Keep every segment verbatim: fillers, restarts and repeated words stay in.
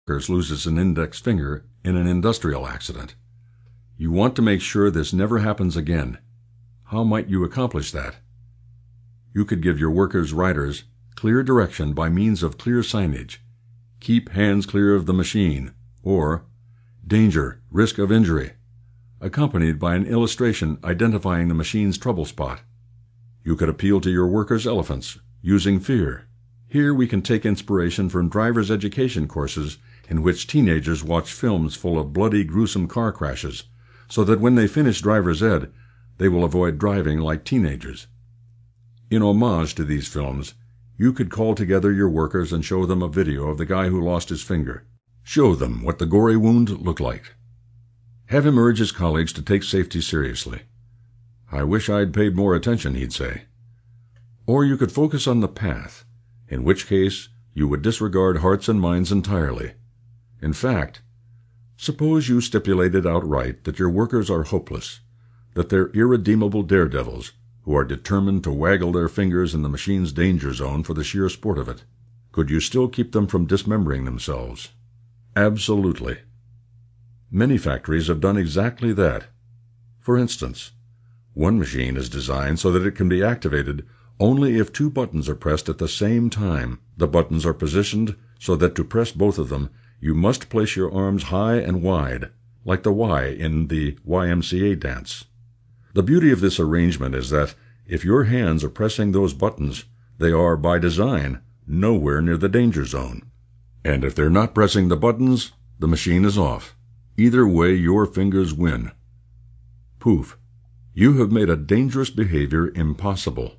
worker loses an index finger in an industrial accident. You want to make sure this never happens again. How might you accomplish that? You could give your workers' riders clear direction by means of clear signage. Keep hands clear of the machine, or danger, risk of injury, accompanied by an illustration identifying the machine's trouble spot. You could appeal to your workers' elephants, using fear. Here we can take inspiration from driver's education courses in which teenagers watch films full of bloody, gruesome car crashes, so that when they finish driver's ed, they will avoid driving like teenagers. In homage to these films, you could call together your workers and show them a video of the guy who lost his finger. Show them what the gory wound looked like. Have him urge his colleagues to take safety seriously. "I wish I'd paid more attention," he'd say. Or you could focus on the path, in which case you would disregard hearts and minds entirely. In fact, suppose you stipulated outright that your workers are hopeless, that they're irredeemable daredevils who are determined to waggle their fingers in the machine's danger zone for the sheer sport of it. Could you still keep them from dismembering themselves? Absolutely. Many factories have done exactly that. For instance, one machine is designed so that it can be activated only if two buttons are pressed at the same time. The buttons are positioned so that to press both of them, you must place your arms high and wide, like the Y in the Y M C A dance. The beauty of this arrangement is that if your hands are pressing those buttons, they are, by design, nowhere near the danger zone. And if they're not pressing the buttons, the machine is off. Either way, your fingers win. Poof. You have made a dangerous behavior impossible.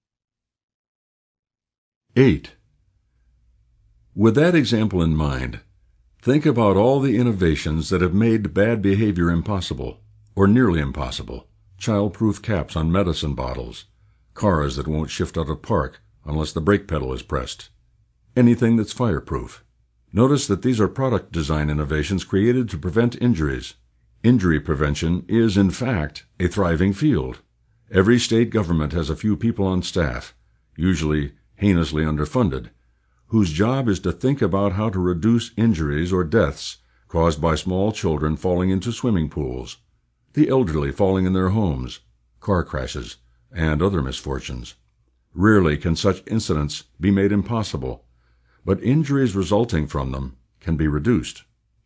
eight. With that example in mind, think about all the innovations that have made bad behavior impossible, or nearly impossible. Child-proof caps on medicine bottles, cars that won't shift out of park unless the brake pedal is pressed, anything that's fireproof. Notice that these are product design innovations created to prevent injuries. Injury prevention is, in fact, a thriving field. Every state government has a few people on staff, usually heinously underfunded, whose job is to think about how to reduce injuries or deaths caused by small children falling into swimming pools, the elderly falling in their homes, car crashes, and other misfortunes. Rarely can such incidents be made impossible, but injuries resulting from them can be reduced.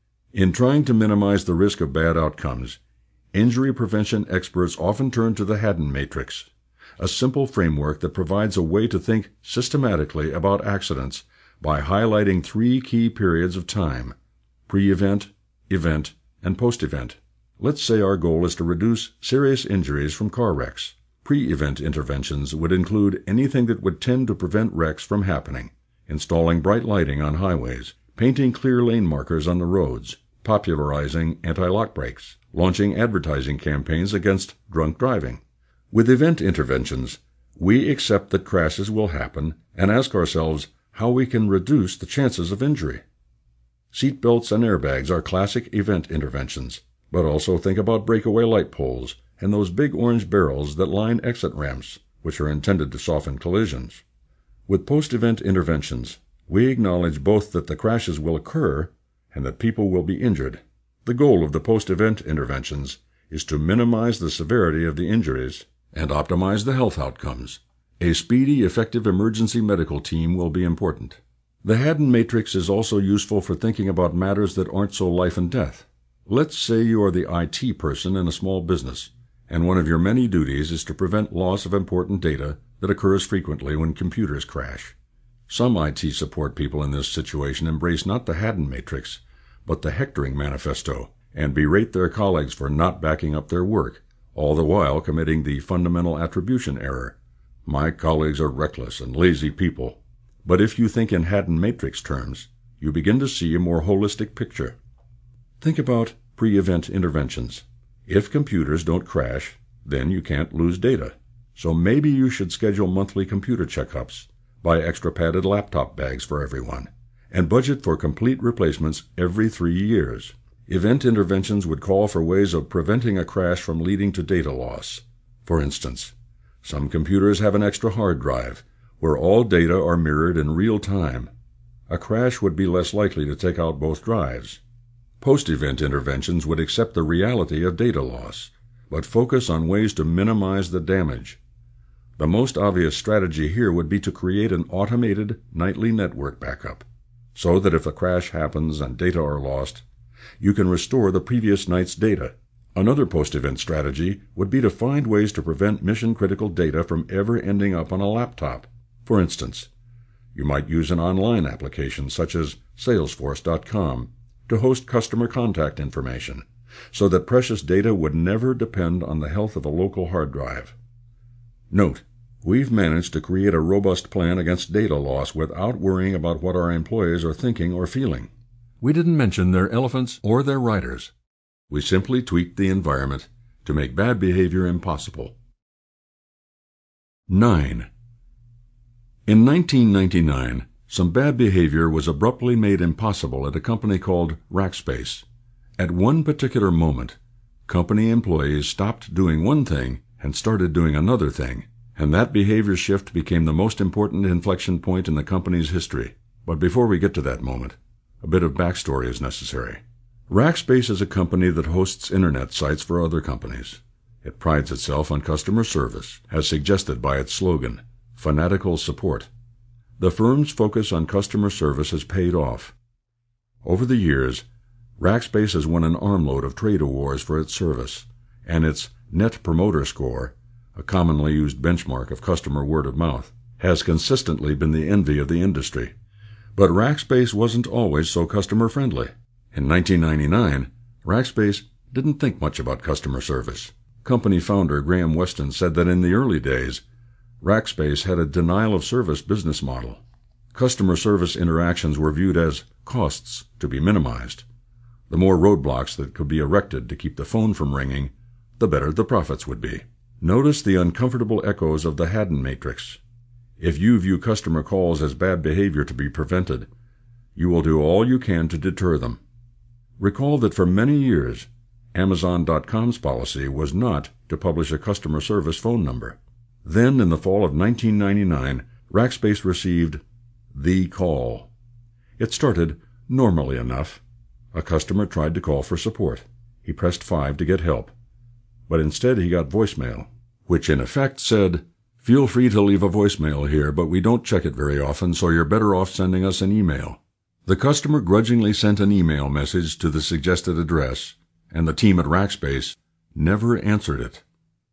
In trying to minimize the risk of bad outcomes, injury prevention experts often turn to the Haddon Matrix, a simple framework that provides a way to think systematically about accidents by highlighting three key periods of time: pre-event, event, and post-event. Let's say our goal is to reduce serious injuries from car wrecks. Pre-event interventions would include anything that would tend to prevent wrecks from happening: installing bright lighting on highways, painting clear lane markers on the roads, popularizing anti-lock brakes, launching advertising campaigns against drunk driving. With event interventions, we accept that crashes will happen and ask ourselves how we can reduce the chances of injury. Seat belts and airbags are classic event interventions, but also think about breakaway light poles and those big orange barrels that line exit ramps, which are intended to soften collisions. With post-event interventions, we acknowledge both that the crashes will occur and that people will be injured. The goal of the post-event interventions is to minimize the severity of the injuries and optimize the health outcomes. A speedy, effective emergency medical team will be important. The Haddon Matrix is also useful for thinking about matters that aren't so life and death. Let's say you are the I T person in a small business, and one of your many duties is to prevent loss of important data that occurs frequently when computers crash. Some I T support people in this situation embrace not the Haddon Matrix, but the hectoring manifesto, and berate their colleagues for not backing up their work, all the while committing the fundamental attribution error. My colleagues are reckless and lazy people. But if you think in Haddon Matrix terms, you begin to see a more holistic picture. Think about pre-event interventions. If computers don't crash, then you can't lose data. So maybe you should schedule monthly computer checkups, buy extra padded laptop bags for everyone, and budget for complete replacements every three years. Event interventions would call for ways of preventing a crash from leading to data loss. For instance, some computers have an extra hard drive, where all data are mirrored in real time. a crash would be less likely to take out both drives. Post-event interventions would accept the reality of data loss, but focus on ways to minimize the damage. The most obvious strategy here would be to create an automated nightly network backup, so that if a crash happens and data are lost, you can restore the previous night's data. Another post-event strategy would be to find ways to prevent mission-critical data from ever ending up on a laptop. For instance, you might use an online application such as Salesforce dot com to host customer contact information, so that precious data would never depend on the health of a local hard drive. Note, we've managed to create a robust plan against data loss without worrying about what our employees are thinking or feeling. We didn't mention their elephants or their riders. We simply tweaked the environment to make bad behavior impossible. nine. In nineteen ninety-nine, some bad behavior was abruptly made impossible at a company called Rackspace. At one particular moment, company employees stopped doing one thing and started doing another thing, and that behavior shift became the most important inflection point in the company's history. But before we get to that moment, a bit of backstory is necessary. Rackspace is a company that hosts internet sites for other companies. It prides itself on customer service, as suggested by its slogan, Fanatical Support. The firm's focus on customer service has paid off. Over the years, Rackspace has won an armload of trade awards for its service, and its Net Promoter Score, a commonly used benchmark of customer word of mouth, has consistently been the envy of the industry. But Rackspace wasn't always so customer-friendly. In nineteen ninety-nine, Rackspace didn't think much about customer service. Company founder Graham Weston said that in the early days, Rackspace had a denial-of-service business model. Customer service interactions were viewed as costs to be minimized. The more roadblocks that could be erected to keep the phone from ringing, the better the profits would be. Notice the uncomfortable echoes of the Haddon matrix. If you view customer calls as bad behavior to be prevented, you will do all you can to deter them. Recall that for many years, Amazon dot com's policy was not to publish a customer service phone number. Then, in the fall of nineteen ninety-nine, Rackspace received the call. It started normally enough. A customer tried to call for support. He pressed five to get help. But instead he got voicemail, which in effect said, "Feel free to leave a voicemail here, but we don't check it very often, so you're better off sending us an email." The customer grudgingly sent an email message to the suggested address, and the team at Rackspace never answered it.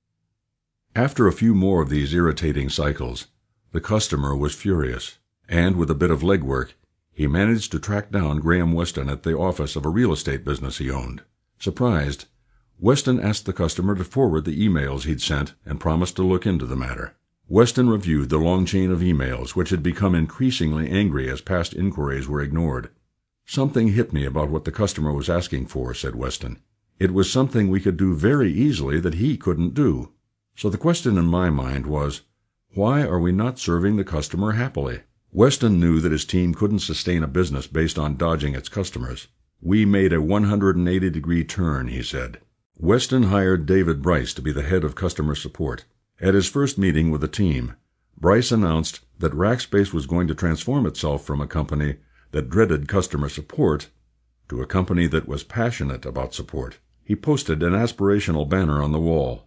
After a few more of these irritating cycles, the customer was furious, and with a bit of legwork, he managed to track down Graham Weston at the office of a real estate business he owned. Surprised, Weston asked the customer to forward the emails he'd sent and promised to look into the matter. Weston reviewed the long chain of emails, which had become increasingly angry as past inquiries were ignored. "Something hit me about what the customer was asking for," said Weston. "It was something we could do very easily that he couldn't do. So the question in my mind was, why are we not serving the customer happily?" Weston knew that his team couldn't sustain a business based on dodging its customers. "We made a one hundred eighty degree turn," he said. Weston hired David Bryce to be the head of customer support. At his first meeting with the team, Bryce announced that Rackspace was going to transform itself from a company that dreaded customer support to a company that was passionate about support. He posted an aspirational banner on the wall.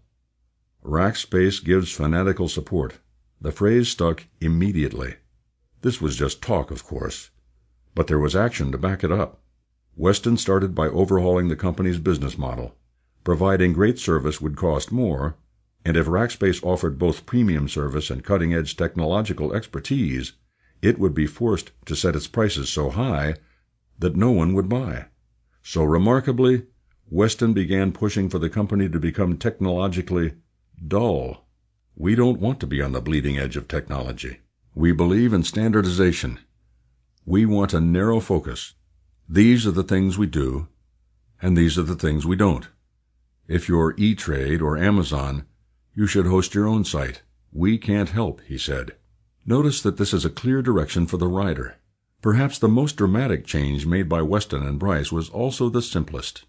"Rackspace gives fanatical support." The phrase stuck immediately. This was just talk, of course, but there was action to back it up. Weston started by overhauling the company's business model. Providing great service would cost more, and if Rackspace offered both premium service and cutting-edge technological expertise, it would be forced to set its prices so high that no one would buy. So remarkably, Weston began pushing for the company to become technologically dull. We don't want to be on the bleeding edge of technology. We believe in standardization. We want a narrow focus. These are the things we do, and these are the things we don't. If you're E-Trade or Amazon, you should host your own site. We can't help," he said. Notice that this is a clear direction for the rider. Perhaps the most dramatic change made by Weston and Bryce was also the simplest.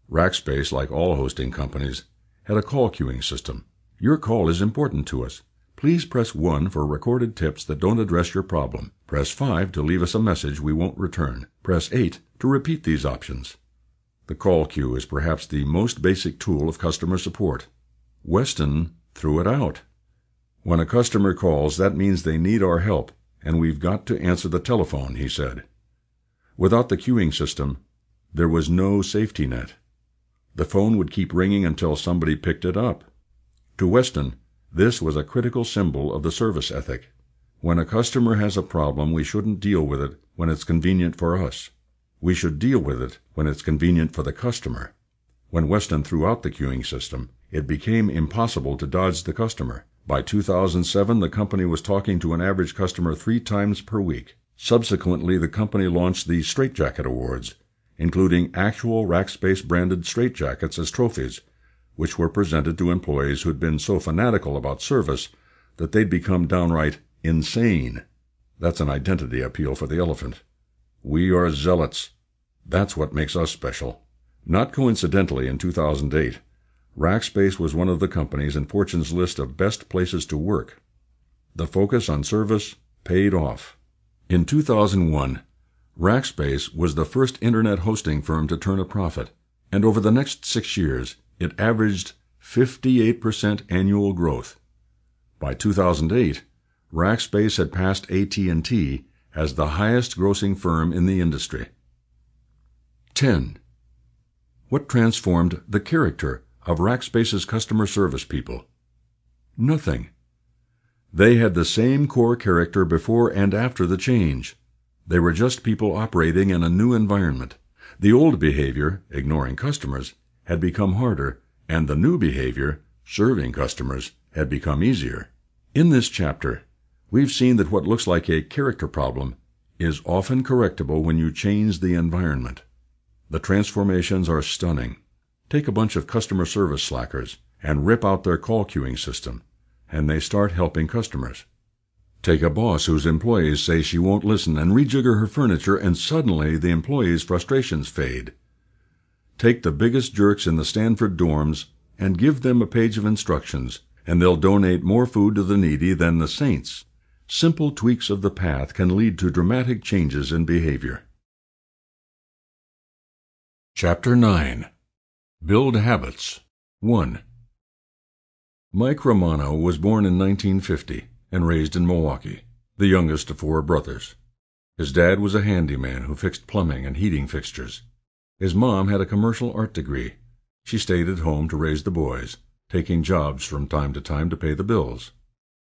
Rackspace, like all hosting companies, had a call queuing system. "Your call is important to us. Please press one for recorded tips that don't address your problem. Press five to leave us a message we won't return. Press eight to repeat these options. The call queue is perhaps the most basic tool of customer support. Weston threw it out. When a customer calls, that means they need our help, and we've got to answer the telephone, he said. Without the queuing system, there was no safety net. The phone would keep ringing until somebody picked it up. To Weston, this was a critical symbol of the service ethic. When a customer has a problem, we shouldn't deal with it when it's convenient for us. We should deal with it when it's convenient for the customer. When Weston threw out the queuing system, it became impossible to dodge the customer. By two thousand seven, the company was talking to an average customer three times per week. Subsequently, the company launched the Straightjacket Awards, including actual Rackspace-branded straitjackets as trophies, which were presented to employees who had been so fanatical about service that they'd become downright insane. That's an identity appeal for the elephant. We are zealots. That's what makes us special. Not coincidentally, in two thousand eight, Rackspace was one of the companies in Fortune's list of best places to work. The focus on service paid off. In two thousand one, Rackspace was the first internet hosting firm to turn a profit, and over the next six years, it averaged fifty-eight percent annual growth. By two thousand eight, Rackspace had passed A T and T as the highest-grossing firm in the industry. ten. What transformed the character of Rackspace's customer service people? Nothing. They had the same core character before and after the change. They were just people operating in a new environment. The old behavior, ignoring customers, had become harder, and the new behavior, serving customers, had become easier. In this chapter, we've seen that what looks like a character problem is often correctable when you change the environment. The transformations are stunning. Take a bunch of customer service slackers and rip out their call queuing system, and they start helping customers. Take a boss whose employees say she won't listen and rejigger her furniture, and suddenly the employees' frustrations fade. Take the biggest jerks in the Stanford dorms and give them a page of instructions, and they'll donate more food to the needy than the saints. Simple tweaks of the path can lead to dramatic changes in behavior. Chapter nine. Build Habits. one. Mike Romano was born in nineteen fifty and raised in Milwaukee, the youngest of four brothers. His dad was a handyman who fixed plumbing and heating fixtures. His mom had a commercial art degree. She stayed at home to raise the boys, taking jobs from time to time to pay the bills.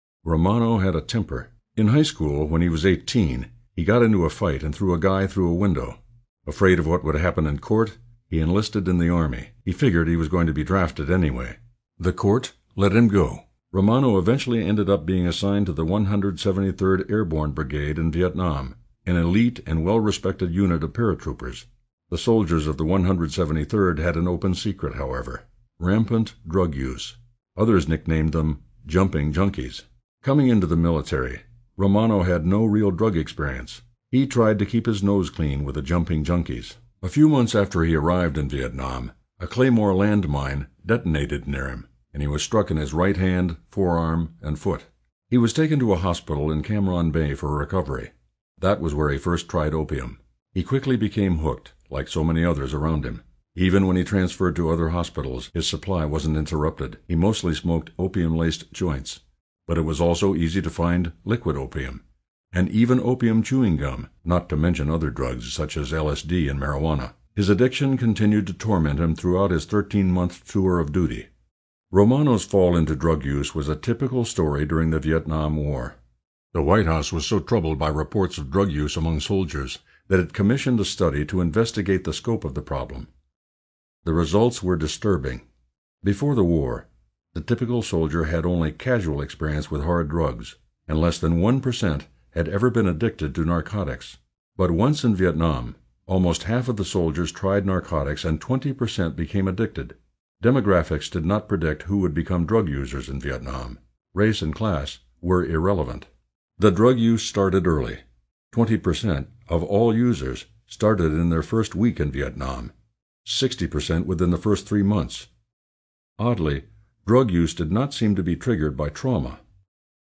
Romano had a temper. In high school, when he was eighteen, he got into a fight and threw a guy through a window. Afraid of what would happen in court, he enlisted in the Army. He figured he was going to be drafted anyway. The court let him go. Romano eventually ended up being assigned to the one hundred seventy-third Airborne Brigade in Vietnam, an elite and well-respected unit of paratroopers. The soldiers of the one hundred seventy-third had an open secret, however: rampant drug use. Others nicknamed them jumping junkies. Coming into the military, Romano had no real drug experience. He tried to keep his nose clean with the jumping junkies. A few months after he arrived in Vietnam, a Claymore landmine detonated near him, and he was struck in his right hand, forearm, and foot. He was taken to a hospital in Cam Ranh Bay for recovery. That was where he first tried opium. He quickly became hooked, like so many others around him. Even when he transferred to other hospitals, his supply wasn't interrupted. He mostly smoked opium-laced joints, but it was also easy to find liquid opium, and even opium chewing gum, not to mention other drugs such as L S D and marijuana. His addiction continued to torment him throughout his thirteen-month tour of duty. Romano's fall into drug use was a typical story during the Vietnam War. The White House was so troubled by reports of drug use among soldiers that it commissioned a study to investigate the scope of the problem. The results were disturbing. Before the war, the typical soldier had only casual experience with hard drugs, and less than one percent had ever been addicted to narcotics. But once in Vietnam, almost half of the soldiers tried narcotics and twenty percent became addicted. Demographics did not predict who would become drug users in Vietnam. Race and class were irrelevant. The drug use started early. Twenty percent of all users started in their first week in Vietnam, sixty percent within the first three months. Oddly, drug use did not seem to be triggered by trauma.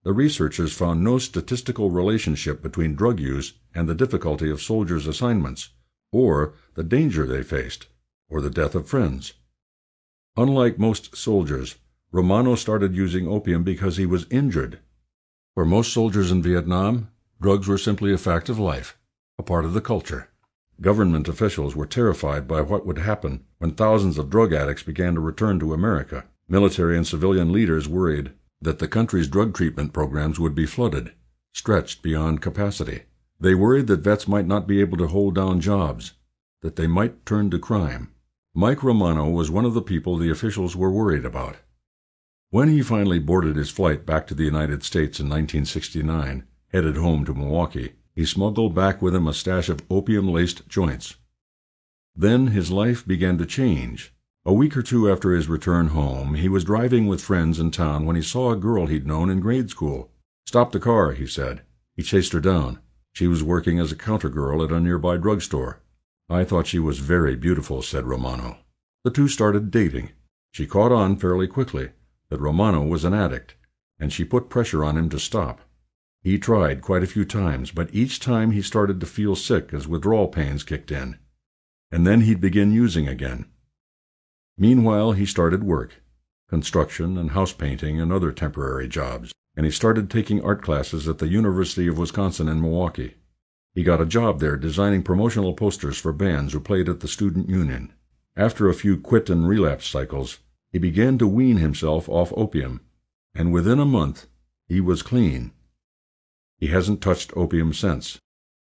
The researchers found no statistical relationship between drug use and the difficulty of soldiers' assignments, or the danger they faced, or the death of friends. Unlike most soldiers, Romano started using opium because he was injured. For most soldiers in Vietnam, drugs were simply a fact of life, a part of the culture. Government officials were terrified by what would happen when thousands of drug addicts began to return to America. Military and civilian leaders worried that the country's drug treatment programs would be flooded, stretched beyond capacity. They worried that vets might not be able to hold down jobs, that they might turn to crime. Mike Romano was one of the people the officials were worried about. When he finally boarded his flight back to the United States in nineteen sixty-nine, headed home to Milwaukee, he smuggled back with him a stash of opium-laced joints. Then his life began to change. A week or two after his return home, he was driving with friends in town when he saw a girl he'd known in grade school. "Stop the car," he said. He chased her down. She was working as a counter girl at a nearby drugstore. "I thought she was very beautiful," said Romano. The two started dating. She caught on fairly quickly that Romano was an addict, and she put pressure on him to stop. He tried quite a few times, but each time he started to feel sick as withdrawal pains kicked in, and then he'd begin using again. Meanwhile, he started work, construction and house painting and other temporary jobs, and he started taking art classes at the University of Wisconsin in Milwaukee. He got a job there designing promotional posters for bands who played at the student union. After a few quit and relapse cycles, he began to wean himself off opium, and within a month, he was clean. He hasn't touched opium since.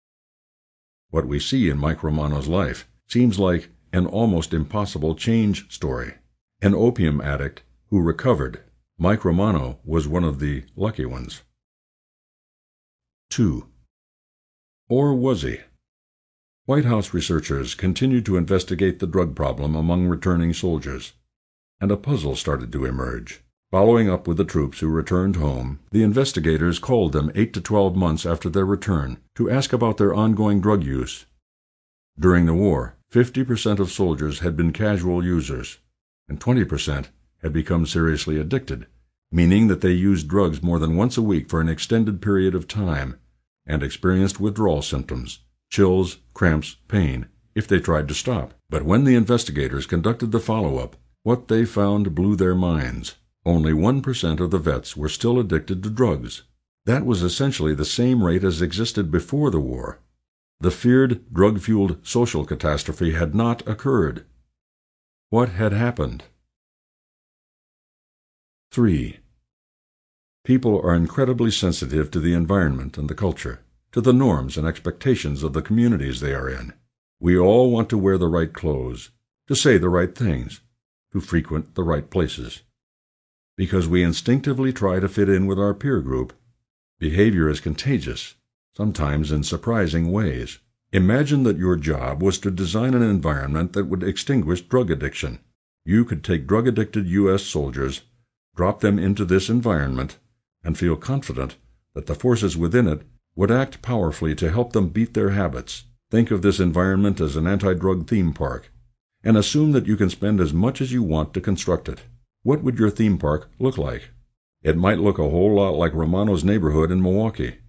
What we see in Mike Romano's life seems like an almost impossible change story. An opium addict who recovered. Mike Romano was one of the lucky ones. two. Or was he? White House researchers continued to investigate the drug problem among returning soldiers, and a puzzle started to emerge. Following up with the troops who returned home, the investigators called them eight to twelve months after their return to ask about their ongoing drug use. During the war, fifty percent of soldiers had been casual users, and twenty percent had become seriously addicted, meaning that they used drugs more than once a week for an extended period of time, and experienced withdrawal symptoms, chills, cramps, pain, if they tried to stop. But when the investigators conducted the follow-up, what they found blew their minds. Only one percent of the vets were still addicted to drugs. That was essentially the same rate as existed before the war. The feared drug-fueled social catastrophe had not occurred. What had happened? three. People are incredibly sensitive to the environment and the culture, to the norms and expectations of the communities they are in. We all want to wear the right clothes, to say the right things, to frequent the right places. Because we instinctively try to fit in with our peer group, behavior is contagious, sometimes in surprising ways. Imagine that your job was to design an environment that would extinguish drug addiction. You could take drug-addicted U S soldiers, drop them into this environment, and feel confident that the forces within it would act powerfully to help them beat their habits. Think of this environment as an anti-drug theme park, and assume that you can spend as much as you want to construct it. What would your theme park look like? It might look a whole lot like Romano's neighborhood in Milwaukee.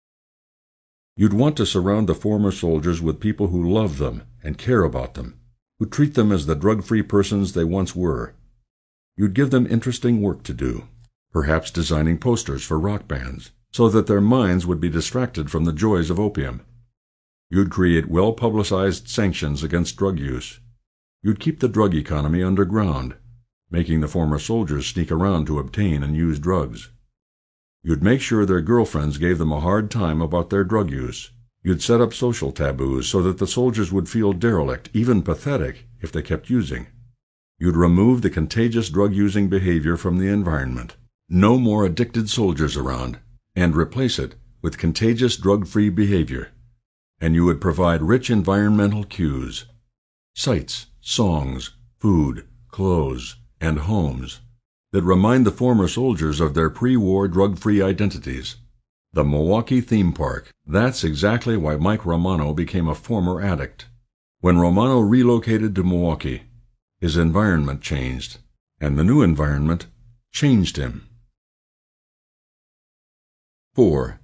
You'd want to surround the former soldiers with people who love them and care about them, who treat them as the drug-free persons they once were. You'd give them interesting work to do, perhaps designing posters for rock bands, so that their minds would be distracted from the joys of opium. You'd create well-publicized sanctions against drug use. You'd keep the drug economy underground, making the former soldiers sneak around to obtain and use drugs. You'd make sure their girlfriends gave them a hard time about their drug use. You'd set up social taboos so that the soldiers would feel derelict, even pathetic, if they kept using. You'd remove the contagious drug-using behavior from the environment. No more addicted soldiers around, and replace it with contagious drug-free behavior. And you would provide rich environmental cues, sights, songs, food, clothes, and homes that remind the former soldiers of their pre-war drug-free identities. The Milwaukee Theme Park. That's exactly why Mike Romano became a former addict. When Romano relocated to Milwaukee, his environment changed, and the new environment changed him. four.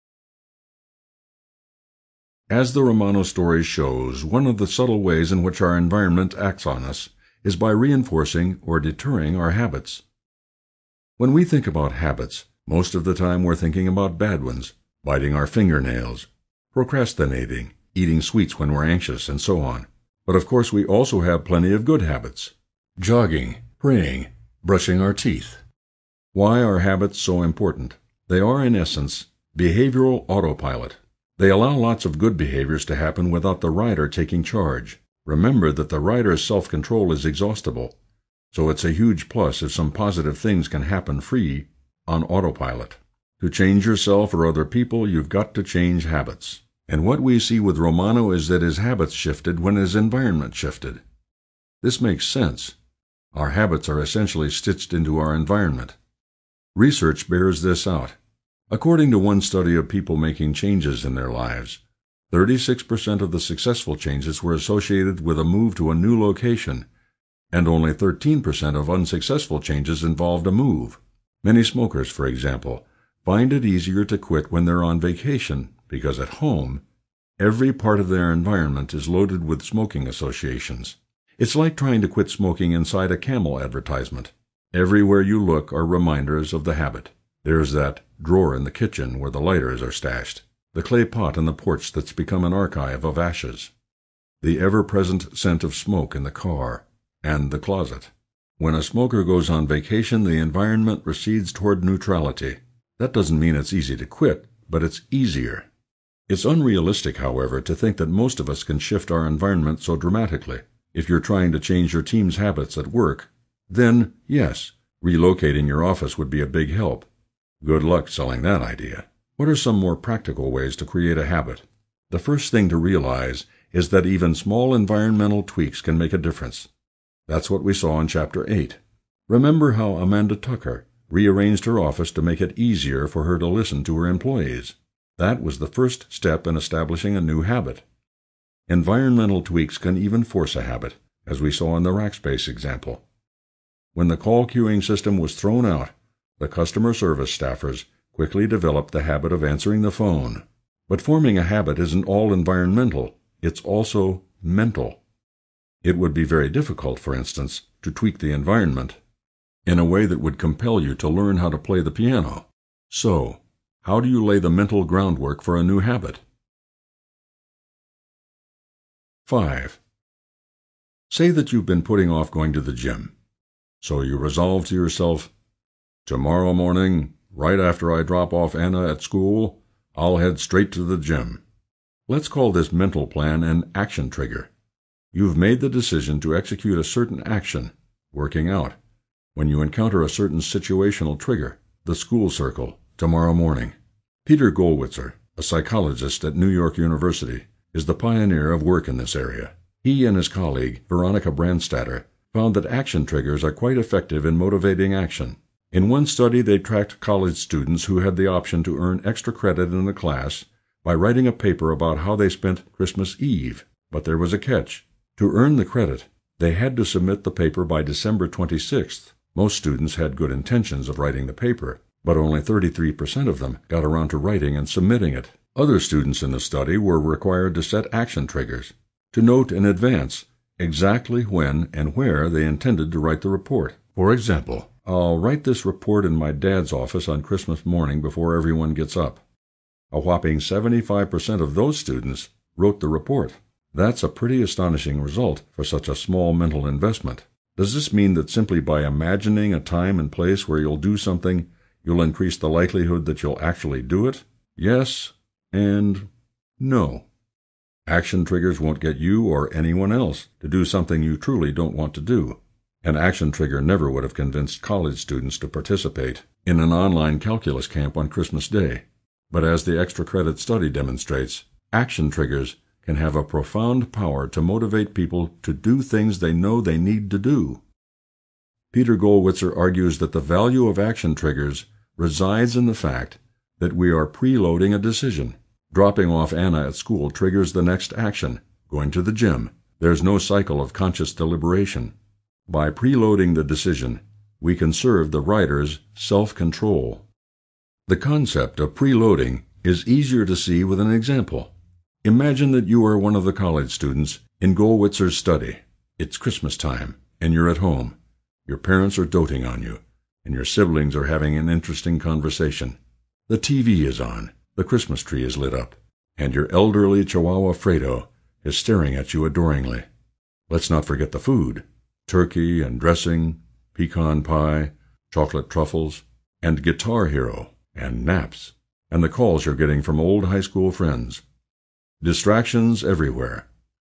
As the Romano story shows, one of the subtle ways in which our environment acts on us is by reinforcing or deterring our habits. When we think about habits, most of the time we're thinking about bad ones, biting our fingernails, procrastinating, eating sweets when we're anxious, and so on. But of course we also have plenty of good habits. Jogging, praying, brushing our teeth. Why are habits so important? They are, in essence, behavioral autopilot. They allow lots of good behaviors to happen without the rider taking charge. Remember that the rider's self-control is exhaustible, so it's a huge plus if some positive things can happen free on autopilot. To change yourself or other people, you've got to change habits. And what we see with Romano is that his habits shifted when his environment shifted. This makes sense. Our habits are essentially stitched into our environment. Research bears this out. According to one study of people making changes in their lives, thirty-six percent of the successful changes were associated with a move to a new location, and only thirteen percent of unsuccessful changes involved a move. Many smokers, for example, find it easier to quit when they're on vacation because at home, every part of their environment is loaded with smoking associations. It's like trying to quit smoking inside a Camel advertisement. Everywhere you look are reminders of the habit. There's that drawer in the kitchen where the lighters are stashed, the clay pot on the porch that's become an archive of ashes, the ever-present scent of smoke in the car, and the closet. When a smoker goes on vacation, the environment recedes toward neutrality. That doesn't mean it's easy to quit, but it's easier. It's unrealistic, however, to think that most of us can shift our environment so dramatically. If you're trying to change your team's habits at work, then, yes, relocating your office would be a big help. Good luck selling that idea. What are some more practical ways to create a habit? The first thing to realize is that even small environmental tweaks can make a difference. That's what we saw in Chapter eight. Remember how Amanda Tucker rearranged her office to make it easier for her to listen to her employees. That was the first step in establishing a new habit. Environmental tweaks can even force a habit, as we saw in the Rackspace example. When the call queuing system was thrown out, the customer service staffers quickly developed the habit of answering the phone. But forming a habit isn't all environmental, it's also mental. It would be very difficult, for instance, to tweak the environment in a way that would compel you to learn how to play the piano. So, how do you lay the mental groundwork for a new habit? five. Say that you've been putting off going to the gym. So you resolve to yourself, tomorrow morning, right after I drop off Anna at school, I'll head straight to the gym. Let's call this mental plan an action trigger. You've made the decision to execute a certain action, working out, when you encounter a certain situational trigger, the school circle, tomorrow morning. Peter Gollwitzer, a psychologist at New York University, is the pioneer of work in this area. He and his colleague, Veronica Brandstatter, found that action triggers are quite effective in motivating action. In one study, they tracked college students who had the option to earn extra credit in a class by writing a paper about how they spent Christmas Eve. But there was a catch. To earn the credit, they had to submit the paper by December twenty-sixth. Most students had good intentions of writing the paper, but only thirty-three percent of them got around to writing and submitting it. Other students in the study were required to set action triggers, to note in advance exactly when and where they intended to write the report. For example, I'll write this report in my dad's office on Christmas morning before everyone gets up. A whopping seventy-five percent of those students wrote the report. That's a pretty astonishing result for such a small mental investment. Does this mean that simply by imagining a time and place where you'll do something, you'll increase the likelihood that you'll actually do it? Yes and no. Action triggers won't get you or anyone else to do something you truly don't want to do. An action trigger never would have convinced college students to participate in an online calculus camp on Christmas Day. But as the extra credit study demonstrates, action triggers can have a profound power to motivate people to do things they know they need to do. Peter Gollwitzer argues that the value of action triggers resides in the fact that we are preloading a decision. Dropping off Anna at school triggers the next action, going to the gym. There's no cycle of conscious deliberation. By preloading the decision, we conserve the writer's self-control. The concept of preloading is easier to see with an example. Imagine that you are one of the college students in Gollwitzer's study. It's Christmas time, and you're at home. Your parents are doting on you, and your siblings are having an interesting conversation. The T V is on, the Christmas tree is lit up, and your elderly Chihuahua Fredo is staring at you adoringly. Let's not forget the food: turkey and dressing, pecan pie, chocolate truffles, and Guitar Hero, and naps, and the calls you're getting from old high school friends. Distractions everywhere.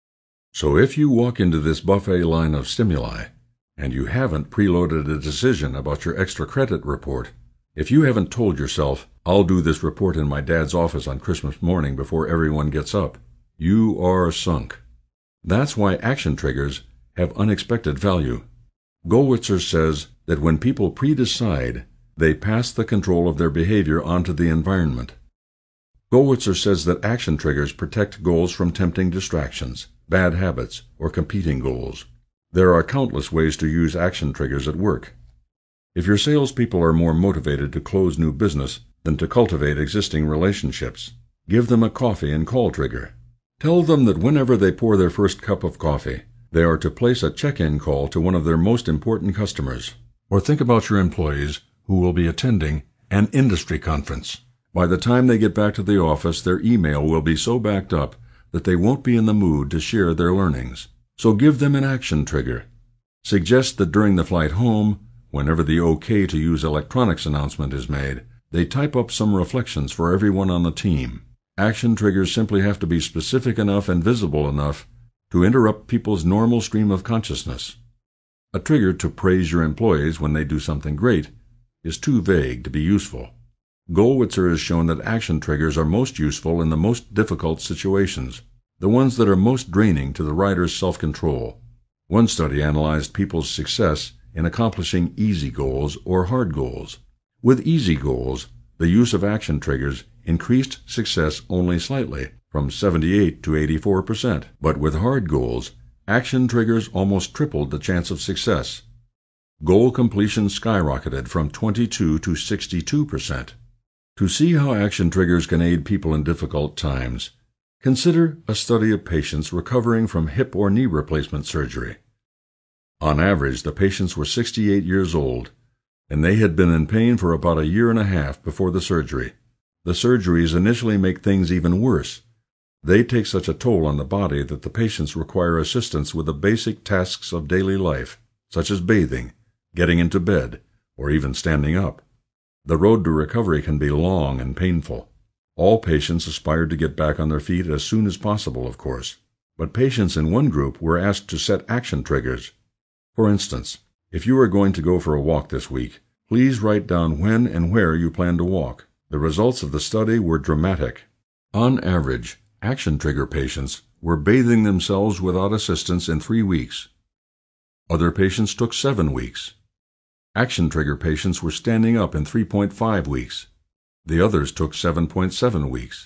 So if you walk into this buffet line of stimuli, and you haven't preloaded a decision about your extra credit report, if you haven't told yourself, I'll do this report in my dad's office on Christmas morning before everyone gets up, you are sunk. That's why action triggers have unexpected value. Gollwitzer says that when people pre-decide, they pass the control of their behavior onto the environment. Gollwitzer says that action triggers protect goals from tempting distractions, bad habits, or competing goals. There are countless ways to use action triggers at work. If your salespeople are more motivated to close new business than to cultivate existing relationships, give them a coffee and call trigger. Tell them that whenever they pour their first cup of coffee, they are to place a check-in call to one of their most important customers. Or think about your employees who will be attending an industry conference. By the time they get back to the office, their email will be so backed up that they won't be in the mood to share their learnings. So give them an action trigger. Suggest that during the flight home, whenever the OK to use electronics announcement is made, they type up some reflections for everyone on the team. Action triggers simply have to be specific enough and visible enough to interrupt people's normal stream of consciousness. A trigger to praise your employees when they do something great is too vague to be useful. Gollwitzer has shown that action triggers are most useful in the most difficult situations, the ones that are most draining to the rider's self-control. One study analyzed people's success in accomplishing easy goals or hard goals. With easy goals, the use of action triggers increased success only slightly, from seventy-eight to eighty-four percent. But with hard goals, action triggers almost tripled the chance of success. Goal completion skyrocketed from twenty-two to sixty-two percent. To see how action triggers can aid people in difficult times, consider a study of patients recovering from hip or knee replacement surgery. On average, the patients were sixty-eight years old, and they had been in pain for about a year and a half before the surgery. The surgeries initially make things even worse. They take such a toll on the body that the patients require assistance with the basic tasks of daily life, such as bathing, getting into bed, or even standing up. The road to recovery can be long and painful. All patients aspired to get back on their feet as soon as possible, of course, but patients in one group were asked to set action triggers. For instance, if you are going to go for a walk this week, please write down when and where you plan to walk. The results of the study were dramatic. On average, action trigger patients were bathing themselves without assistance in three weeks. Other patients took seven weeks. Action trigger patients were standing up in three point five weeks. The others took seven point seven weeks.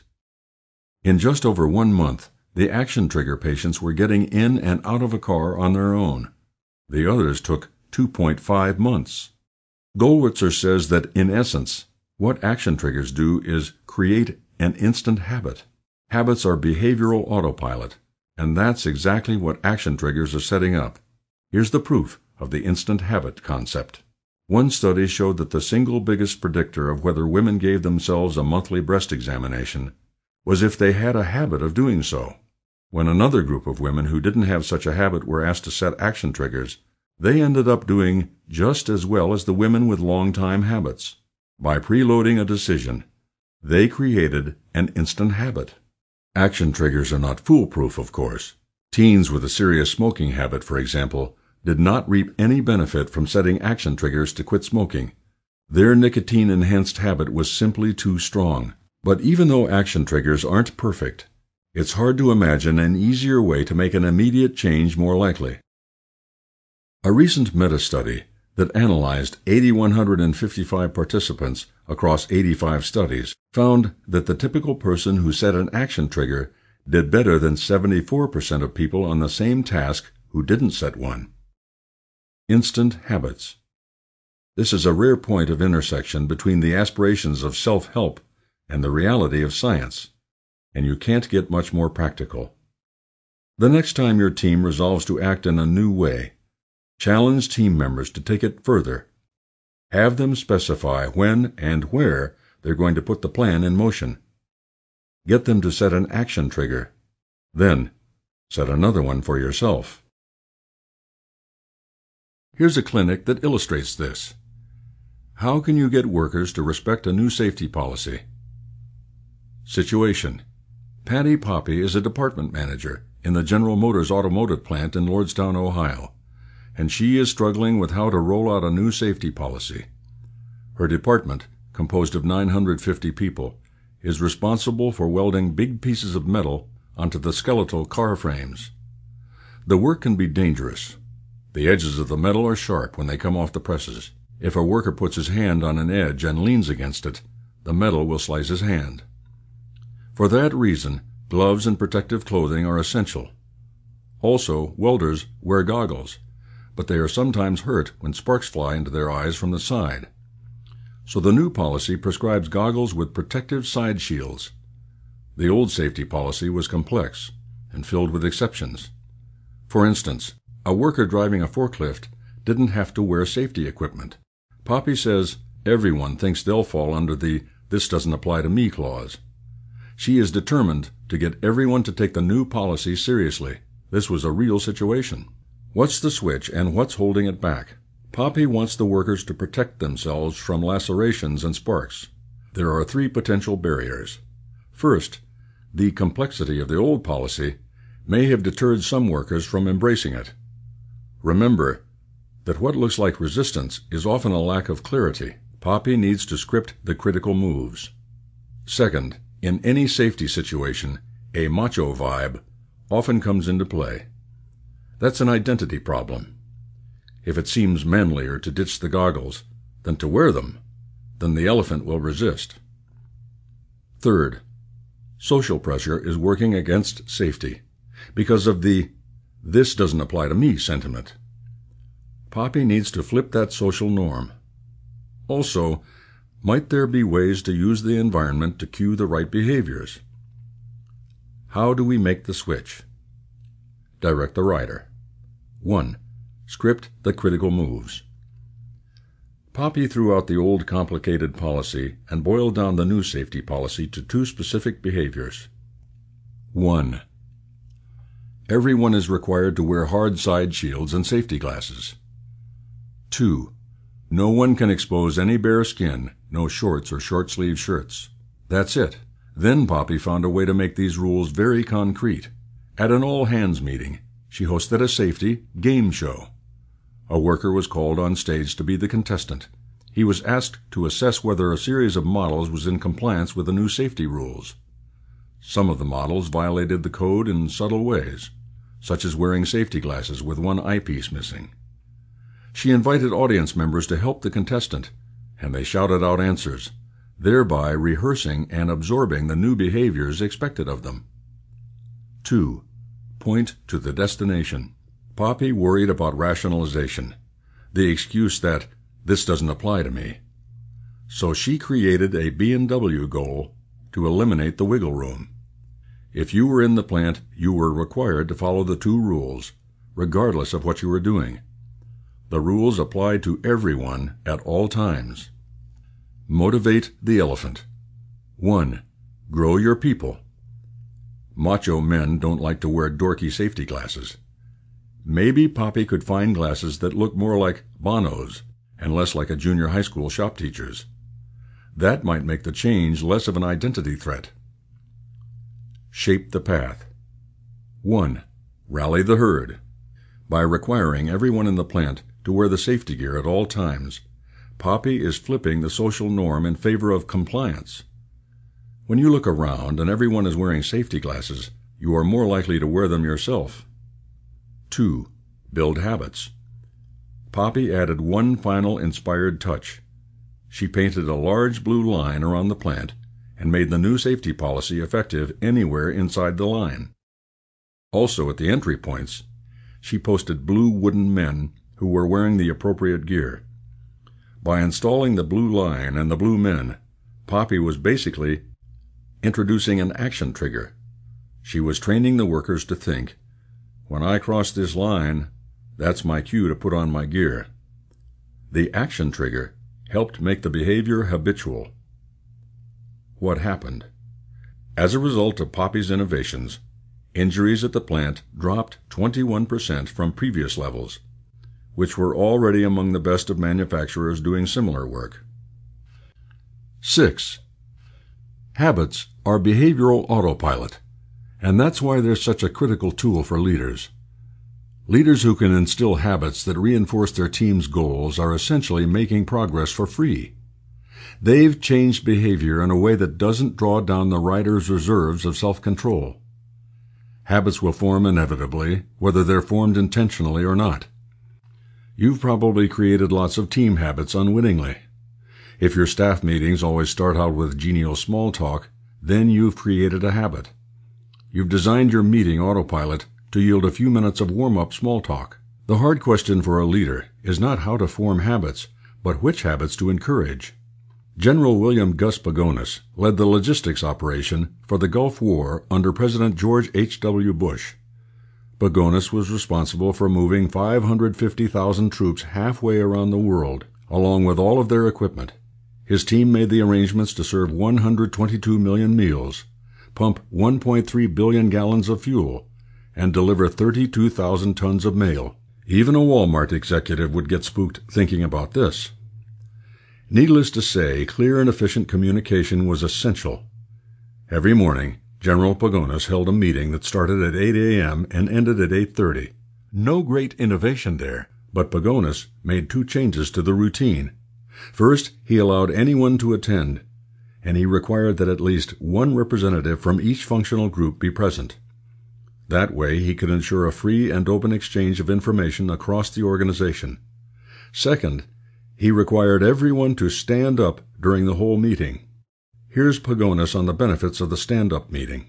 In just over one month, the action trigger patients were getting in and out of a car on their own. The others took two point five months. Gollwitzer says that, in essence, what action triggers do is create an instant habit. Habits are behavioral autopilot, and that's exactly what action triggers are setting up. Here's the proof of the instant habit concept. One study showed that the single biggest predictor of whether women gave themselves a monthly breast examination was if they had a habit of doing so. When another group of women who didn't have such a habit were asked to set action triggers, they ended up doing just as well as the women with long-time habits. By preloading a decision, they created an instant habit. Action triggers are not foolproof, of course. Teens with a serious smoking habit, for example, did not reap any benefit from setting action triggers to quit smoking. Their nicotine-enhanced habit was simply too strong. But even though action triggers aren't perfect, it's hard to imagine an easier way to make an immediate change more likely. A recent meta-study that analyzed eight thousand one hundred fifty-five participants across eighty-five studies found that the typical person who set an action trigger did better than seventy-four percent of people on the same task who didn't set one. Instant habits. This is a rare point of intersection between the aspirations of self-help and the reality of science, and you can't get much more practical. The next time your team resolves to act in a new way, challenge team members to take it further. Have them specify when and where they're going to put the plan in motion. Get them to set an action trigger. Then, set another one for yourself. Here's a clinic that illustrates this. How can you get workers to respect a new safety policy? Situation. Patty Poppe is a department manager in the General Motors automotive plant in Lordstown, Ohio, and she is struggling with how to roll out a new safety policy. Her department, composed of nine hundred fifty people, is responsible for welding big pieces of metal onto the skeletal car frames. The work can be dangerous. The edges of the metal are sharp when they come off the presses. If a worker puts his hand on an edge and leans against it, the metal will slice his hand. For that reason, gloves and protective clothing are essential. Also, welders wear goggles, but they are sometimes hurt when sparks fly into their eyes from the side. So the new policy prescribes goggles with protective side shields. The old safety policy was complex and filled with exceptions. For instance, a worker driving a forklift didn't have to wear safety equipment. Poppe says everyone thinks they'll fall under the "this doesn't apply to me" clause. She is determined to get everyone to take the new policy seriously. This was a real situation. What's the switch and what's holding it back? Poppe wants the workers to protect themselves from lacerations and sparks. There are three potential barriers. First, the complexity of the old policy may have deterred some workers from embracing it. Remember that what looks like resistance is often a lack of clarity. Poppe needs to script the critical moves. Second, in any safety situation, a macho vibe often comes into play. That's an identity problem. If it seems manlier to ditch the goggles than to wear them, then the elephant will resist. Third, social pressure is working against safety because of the "this doesn't apply to me" sentiment. Poppe needs to flip that social norm. Also, might there be ways to use the environment to cue the right behaviors? How do we make the switch? Direct the rider. One. Script the critical moves. Poppe threw out the old complicated policy and boiled down the new safety policy to two specific behaviors. One. Everyone is required to wear hard side shields and safety glasses. Two. No one can expose any bare skin, no shorts or short-sleeve shirts. That's it. Then Poppe found a way to make these rules very concrete. At an all-hands meeting, she hosted a safety game show. A worker was called on stage to be the contestant. He was asked to assess whether a series of models was in compliance with the new safety rules. Some of the models violated the code in subtle ways, such as wearing safety glasses with one eyepiece missing. She invited audience members to help the contestant, and they shouted out answers, thereby rehearsing and absorbing the new behaviors expected of them. Two. Point to the destination. Poppe worried about rationalization, the excuse that "this doesn't apply to me." So she created a B and W goal to eliminate the wiggle room. If you were in the plant, you were required to follow the two rules, regardless of what you were doing. The rules applied to everyone at all times. Motivate the elephant. One. Grow your people. Macho men don't like to wear dorky safety glasses. Maybe Poppe could find glasses that look more like Bono's and less like a junior high school shop teacher's. That might make the change less of an identity threat. Shape the path. One. Rally the herd. By requiring everyone in the plant to wear the safety gear at all times, Poppe is flipping the social norm in favor of compliance. When you look around and everyone is wearing safety glasses, you are more likely to wear them yourself. Two. Build habits. Poppe added one final inspired touch. She painted a large blue line around the plant and made the new safety policy effective anywhere inside the line. Also at the entry points, she posted blue wooden men who were wearing the appropriate gear. By installing the blue line and the blue men, Poppy was basically introducing an action trigger. She was training the workers to think, when I cross this line, that's my cue to put on my gear. The action trigger helped make the behavior habitual. What happened? As a result of Poppy's innovations, injuries at the plant dropped twenty-one percent from previous levels, which were already among the best of manufacturers doing similar work. Six. Habits are behavioral autopilot, and that's why they're such a critical tool for leaders. Leaders who can instill habits that reinforce their team's goals are essentially making progress for free. They've changed behavior in a way that doesn't draw down the rider's reserves of self-control. Habits will form inevitably, whether they're formed intentionally or not. You've probably created lots of team habits unwittingly. If your staff meetings always start out with genial small talk, then you've created a habit. You've designed your meeting autopilot to yield a few minutes of warm-up small talk. The hard question for a leader is not how to form habits, but which habits to encourage. General William Gus Pagonis led the logistics operation for the Gulf War under President George H W Bush. Pagonis was responsible for moving five hundred fifty thousand troops halfway around the world, along with all of their equipment. His team made the arrangements to serve one hundred twenty-two million meals, pump one point three billion gallons of fuel, and deliver thirty-two thousand tons of mail. Even a Walmart executive would get spooked thinking about this. Needless to say, clear and efficient communication was essential. Every morning, General Pagonis held a meeting that started at eight a.m. and ended at eight thirty. No great innovation there, but Pagonis made two changes to the routine. First, he allowed anyone to attend, and he required that at least one representative from each functional group be present. That way, he could ensure a free and open exchange of information across the organization. Second, he required everyone to stand up during the whole meeting. Here's Pagonis on the benefits of the stand-up meeting.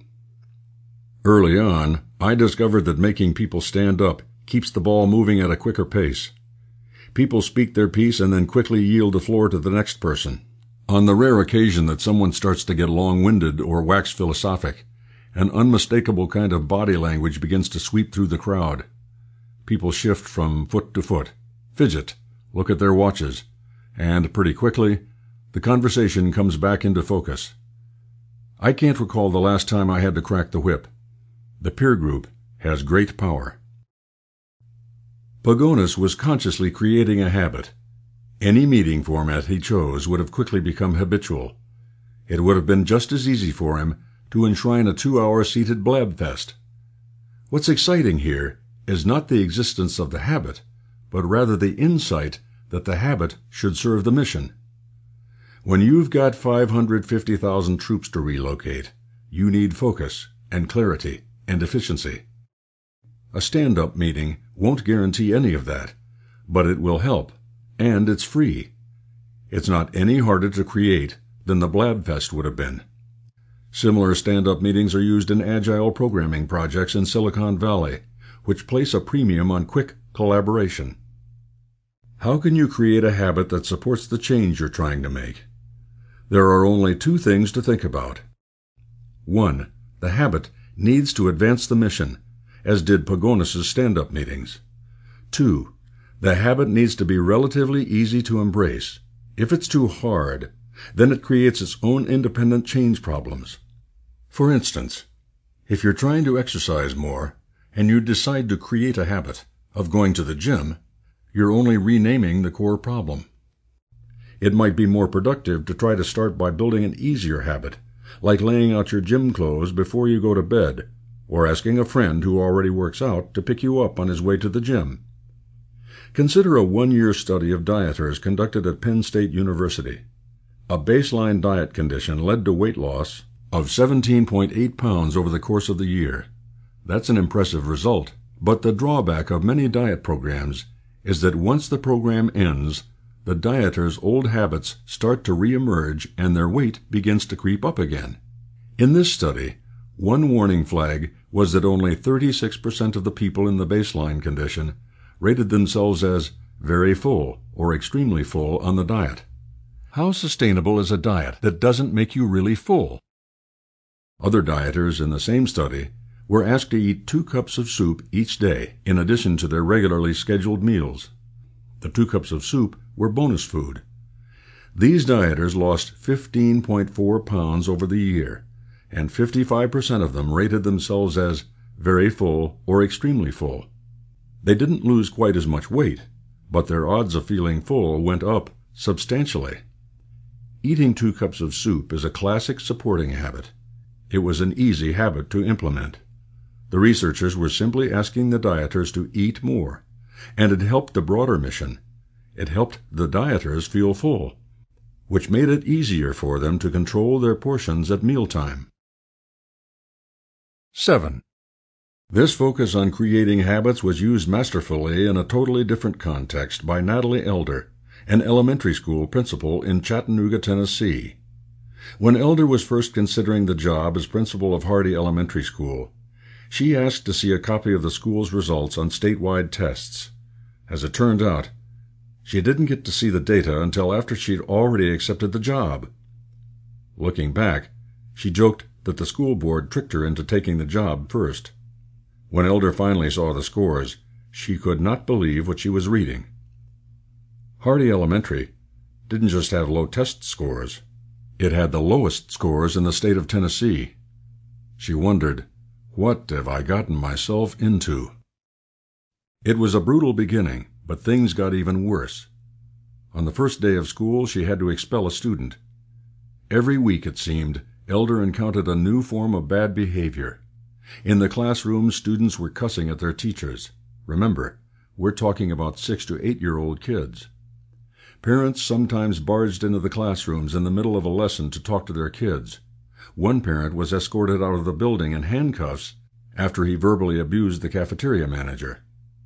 Early on, I discovered that making people stand up keeps the ball moving at a quicker pace. People speak their piece and then quickly yield the floor to the next person. On the rare occasion that someone starts to get long-winded or wax philosophic, an unmistakable kind of body language begins to sweep through the crowd. People shift from foot to foot, fidget, look at their watches, and pretty quickly, the conversation comes back into focus. I can't recall the last time I had to crack the whip. The peer group has great power. Pagonis was consciously creating a habit. Any meeting format he chose would have quickly become habitual. It would have been just as easy for him to enshrine a two-hour seated blab fest. What's exciting here is not the existence of the habit, but rather the insight that the habit should serve the mission. When you've got five hundred fifty thousand troops to relocate, you need focus and clarity and efficiency. A stand-up meeting won't guarantee any of that, but it will help, and it's free. It's not any harder to create than the Blabfest would have been. Similar stand-up meetings are used in agile programming projects in Silicon Valley, which place a premium on quick collaboration. How can you create a habit that supports the change you're trying to make? There are only two things to think about. One, the habit needs to advance the mission, as did Pagonis's stand-up meetings. Two, the habit needs to be relatively easy to embrace. If it's too hard, then it creates its own independent change problems. For instance, if you're trying to exercise more, and you decide to create a habit of going to the gym, you're only renaming the core problem. It might be more productive to try to start by building an easier habit, like laying out your gym clothes before you go to bed, or asking a friend who already works out to pick you up on his way to the gym. Consider a one-year study of dieters conducted at Penn State University. A baseline diet condition led to weight loss of seventeen point eight pounds over the course of the year. That's an impressive result, but the drawback of many diet programs is that once the program ends, the dieters' old habits start to reemerge and their weight begins to creep up again. In this study, one warning flag was that only thirty-six percent of the people in the baseline condition rated themselves as very full or extremely full on the diet. How sustainable is a diet that doesn't make you really full? Other dieters in the same study were asked to eat two cups of soup each day in addition to their regularly scheduled meals. The two cups of soup were bonus food. These dieters lost fifteen point four pounds over the year, and fifty-five percent of them rated themselves as very full or extremely full. They didn't lose quite as much weight, but their odds of feeling full went up substantially. Eating two cups of soup is a classic supporting habit. It was an easy habit to implement. The researchers were simply asking the dieters to eat more, and it helped the broader mission. It helped the dieters feel full, which made it easier for them to control their portions at mealtime. seven. This focus on creating habits was used masterfully in a totally different context by Natalie Elder, an elementary school principal in Chattanooga, Tennessee. When Elder was first considering the job as principal of Hardy Elementary School, she asked to see a copy of the school's results on statewide tests. As it turned out, she didn't get to see the data until after she'd already accepted the job. Looking back, she joked that the school board tricked her into taking the job first. When Elder finally saw the scores, she could not believe what she was reading. Hardy Elementary didn't just have low test scores. It had the lowest scores in the state of Tennessee. She wondered, what have I gotten myself into? It was a brutal beginning, but things got even worse. On the first day of school, she had to expel a student. Every week, it seemed, Elder encountered a new form of bad behavior. In the classroom, students were cussing at their teachers. Remember, we're talking about six to eight-year-old kids. Parents sometimes barged into the classrooms in the middle of a lesson to talk to their kids. One parent was escorted out of the building in handcuffs after he verbally abused the cafeteria manager.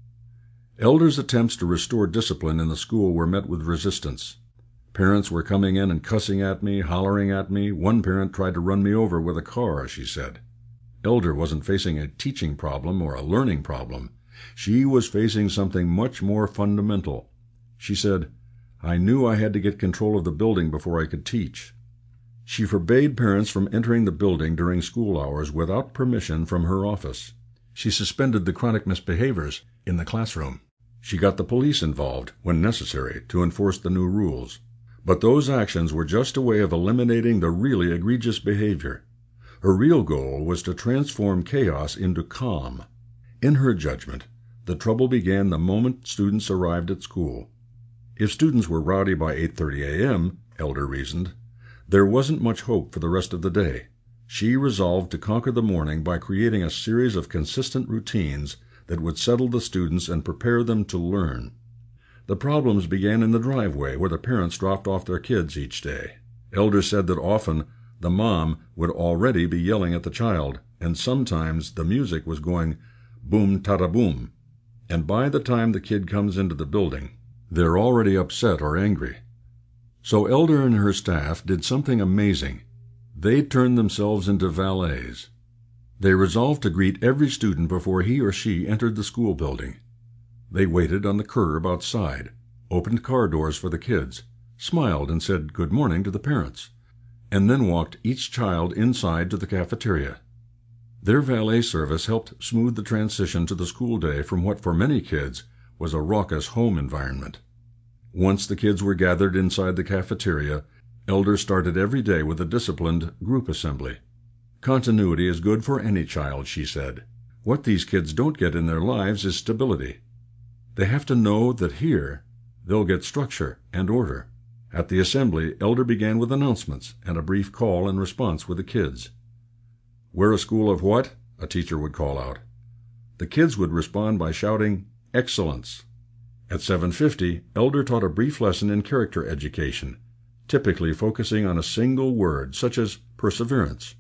Elder's attempts to restore discipline in the school were met with resistance. Parents were coming in and cussing at me, hollering at me. One parent tried to run me over with a car, she said. Elder wasn't facing a teaching problem or a learning problem. She was facing something much more fundamental. She said, I knew I had to get control of the building before I could teach. She forbade parents from entering the building during school hours without permission from her office. She suspended the chronic misbehaviors in the classroom. She got the police involved, when necessary, to enforce the new rules. But those actions were just a way of eliminating the really egregious behavior. Her real goal was to transform chaos into calm. In her judgment, the trouble began the moment students arrived at school. If students were rowdy by eight thirty a.m., Elder reasoned, there wasn't much hope for the rest of the day. She resolved to conquer the morning by creating a series of consistent routines that would settle the students and prepare them to learn. The problems began in the driveway where the parents dropped off their kids each day. Elder said that often the mom would already be yelling at the child, and sometimes the music was going boom-tada-boom, and by the time the kid comes into the building, they're already upset or angry. So Elder and her staff did something amazing. They turned themselves into valets. They resolved to greet every student before he or she entered the school building. They waited on the curb outside, opened car doors for the kids, smiled and said good morning to the parents, and then walked each child inside to the cafeteria. Their valet service helped smooth the transition to the school day from what for many kids was a raucous home environment. Once the kids were gathered inside the cafeteria, Elder started every day with a disciplined group assembly. Continuity is good for any child, she said. What these kids don't get in their lives is stability. They have to know that here they'll get structure and order. At the assembly, Elder began with announcements and a brief call and response with the kids. We're a school of what? A teacher would call out. The kids would respond by shouting, Excellence. At seven fifty, Elder taught a brief lesson in character education, typically focusing on a single word, such as perseverance.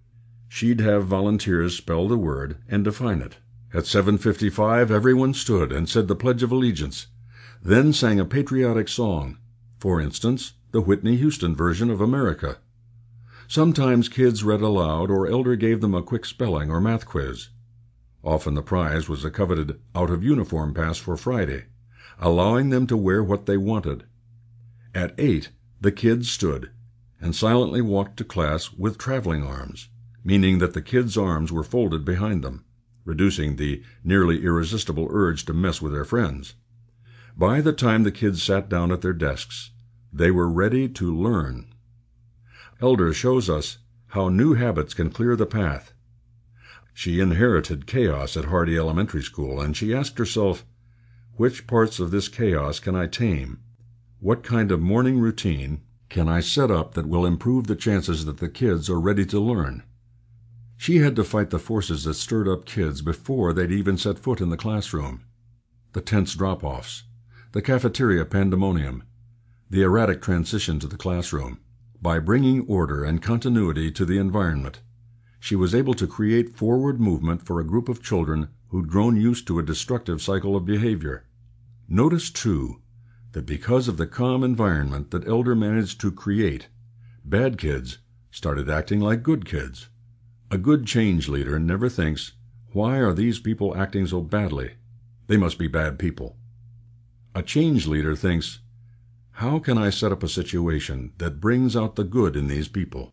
She'd have volunteers spell the word and define it. At seven fifty-five, everyone stood and said the Pledge of Allegiance, then sang a patriotic song, for instance, the Whitney Houston version of America. Sometimes kids read aloud or Elder gave them a quick spelling or math quiz. Often the prize was a coveted out-of-uniform pass for Friday, allowing them to wear what they wanted. At eight, the kids stood and silently walked to class with traveling arms, meaning that the kids' arms were folded behind them, reducing the nearly irresistible urge to mess with their friends. By the time the kids sat down at their desks, they were ready to learn. Elder shows us how new habits can clear the path. She inherited chaos at Hardy Elementary School, and she asked herself, which parts of this chaos can I tame? What kind of morning routine can I set up that will improve the chances that the kids are ready to learn? She had to fight the forces that stirred up kids before they'd even set foot in the classroom. The tense drop-offs, the cafeteria pandemonium, the erratic transition to the classroom. By bringing order and continuity to the environment, she was able to create forward movement for a group of children who'd grown used to a destructive cycle of behavior. Notice, too, that because of the calm environment that Elder managed to create, bad kids started acting like good kids. A good change leader never thinks, why are these people acting so badly? They must be bad people. A change leader thinks, how can I set up a situation that brings out the good in these people?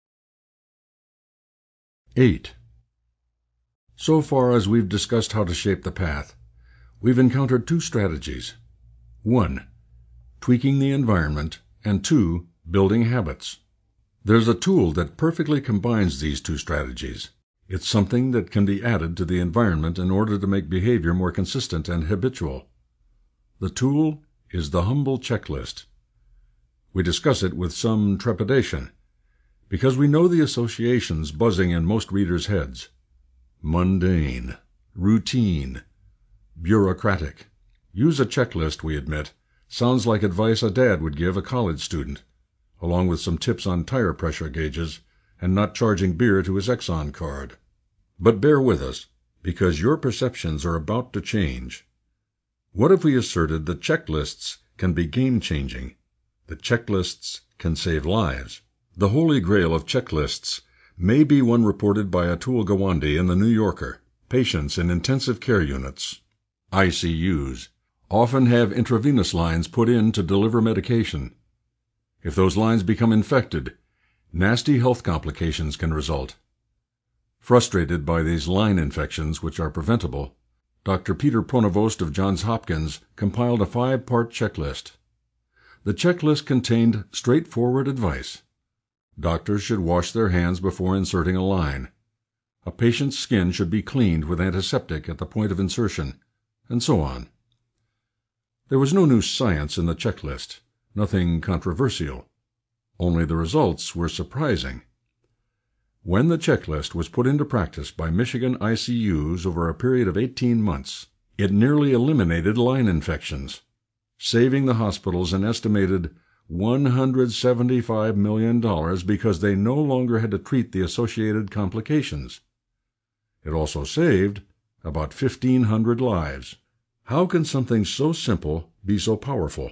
eight. So far as we've discussed how to shape the path, we've encountered two strategies. One, tweaking the environment, and two, building habits. There's a tool that perfectly combines these two strategies. It's something that can be added to the environment in order to make behavior more consistent and habitual. The tool is the humble checklist. We discuss it with some trepidation, because we know the associations buzzing in most readers' heads. Mundane, routine, bureaucratic. Use a checklist, we admit, sounds like advice a dad would give a college student, along with some tips on tire pressure gauges and not charging beer to his Exxon card. But bear with us, because your perceptions are about to change. What if we asserted that checklists can be game-changing, that checklists can save lives? The holy grail of checklists may be one reported by Atul Gawande in the New Yorker. Patients in intensive care units, I C Us, often have intravenous lines put in to deliver medication. If those lines become infected, nasty health complications can result. Frustrated by these line infections, which are preventable, Doctor Peter Pronovost of Johns Hopkins compiled a five-part checklist. The checklist contained straightforward advice. Doctors should wash their hands before inserting a line. A patient's skin should be cleaned with antiseptic at the point of insertion, and so on. There was no new science in the checklist, nothing controversial. Only the results were surprising. When the checklist was put into practice by Michigan I C Us over a period of eighteen months, it nearly eliminated line infections, saving the hospitals an estimated one hundred seventy-five million dollars because they no longer had to treat the associated complications. It also saved about fifteen hundred lives. How can something so simple be so powerful?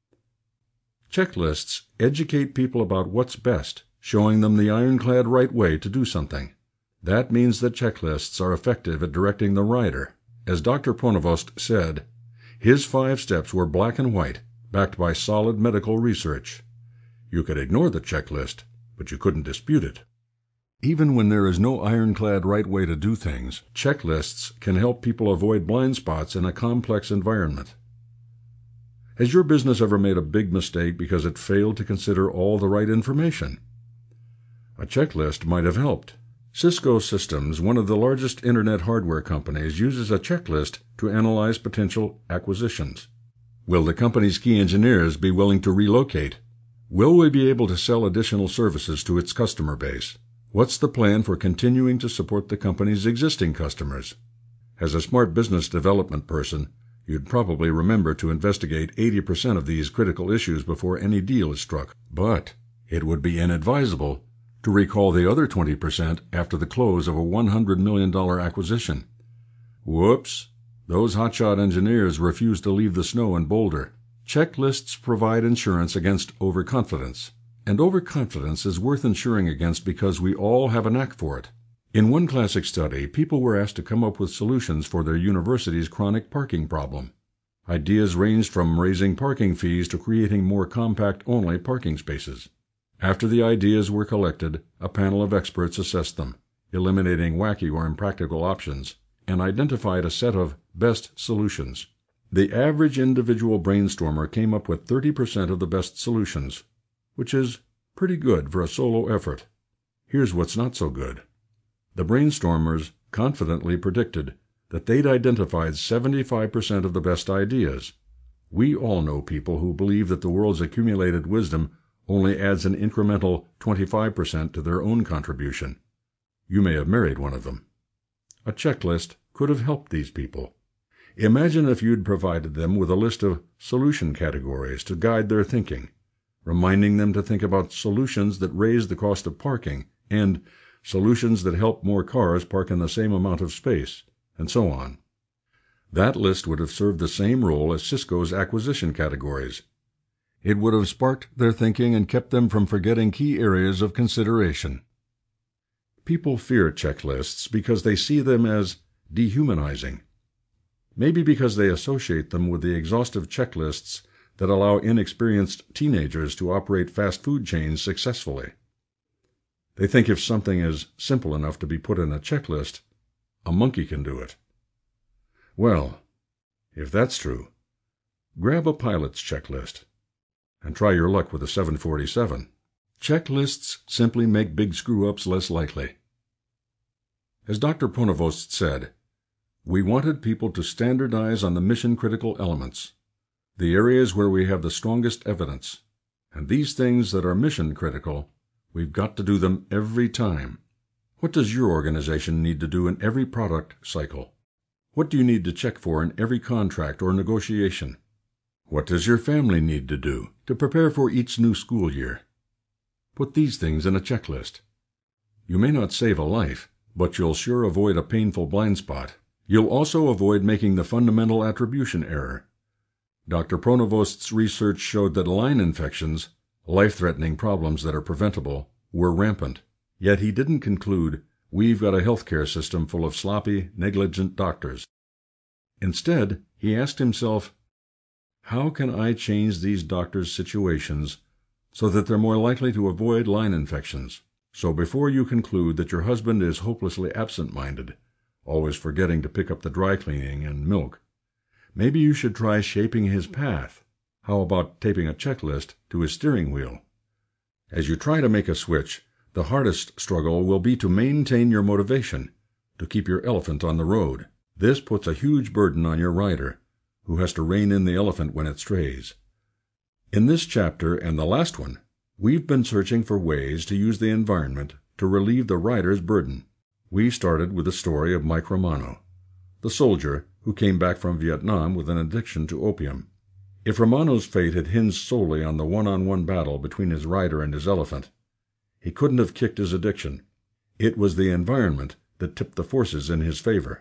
Checklists educate people about what's best, showing them the ironclad right way to do something. That means that checklists are effective at directing the rider. As Doctor Pronovost said, his five steps were black and white, backed by solid medical research. You could ignore the checklist, but you couldn't dispute it. Even when there is no ironclad right way to do things, checklists can help people avoid blind spots in a complex environment. Has your business ever made a big mistake because it failed to consider all the right information? A checklist might have helped. Cisco Systems, one of the largest internet hardware companies, uses a checklist to analyze potential acquisitions. Will the company's key engineers be willing to relocate? Will we be able to sell additional services to its customer base? What's the plan for continuing to support the company's existing customers? As a smart business development person, you'd probably remember to investigate eighty percent of these critical issues before any deal is struck. But it would be inadvisable to recall the other twenty percent after the close of a one hundred million dollars acquisition. Whoops! Those hotshot engineers refuse to leave the snow in Boulder. Checklists provide insurance against overconfidence, and overconfidence is worth insuring against because we all have a knack for it. In one classic study, people were asked to come up with solutions for their university's chronic parking problem. Ideas ranged from raising parking fees to creating more compact-only parking spaces. After the ideas were collected, a panel of experts assessed them, eliminating wacky or impractical options, and identified a set of best solutions. The average individual brainstormer came up with thirty percent of the best solutions, which is pretty good for a solo effort. Here's what's not so good. The brainstormers confidently predicted that they'd identified seventy-five percent of the best ideas. We all know people who believe that the world's accumulated wisdom only adds an incremental twenty-five percent to their own contribution. You may have married one of them. A checklist could have helped these people. Imagine if you'd provided them with a list of solution categories to guide their thinking, reminding them to think about solutions that raise the cost of parking and solutions that help more cars park in the same amount of space, and so on. That list would have served the same role as Cisco's acquisition categories. It would have sparked their thinking and kept them from forgetting key areas of consideration. People fear checklists because they see them as dehumanizing. Maybe because they associate them with the exhaustive checklists that allow inexperienced teenagers to operate fast food chains successfully. They think if something is simple enough to be put in a checklist, a monkey can do it. Well, if that's true, grab a pilot's checklist and try your luck with a seven forty-seven. Checklists simply make big screw-ups less likely. As Doctor Pronovost said, we wanted people to standardize on the mission-critical elements, the areas where we have the strongest evidence, and these things that are mission-critical, we've got to do them every time. What does your organization need to do in every product cycle? What do you need to check for in every contract or negotiation? What does your family need to do to prepare for each new school year? Put these things in a checklist. You may not save a life, but you'll sure avoid a painful blind spot. You'll also avoid making the fundamental attribution error. Doctor Pronovost's research showed that line infections, life-threatening problems that are preventable, were rampant. Yet he didn't conclude, we've got a healthcare system full of sloppy, negligent doctors. Instead, he asked himself, how can I change these doctors' situations so that they're more likely to avoid line infections? So before you conclude that your husband is hopelessly absent-minded, always forgetting to pick up the dry cleaning and milk, maybe you should try shaping his path. How about taping a checklist to his steering wheel? As you try to make a switch, the hardest struggle will be to maintain your motivation, to keep your elephant on the road. This puts a huge burden on your rider, who has to rein in the elephant when it strays. In this chapter and the last one, we've been searching for ways to use the environment to relieve the rider's burden. We started with the story of Mike Romano, the soldier who came back from Vietnam with an addiction to opium. If Romano's fate had hinged solely on the one-on-one battle between his rider and his elephant, he couldn't have kicked his addiction. It was the environment that tipped the forces in his favor.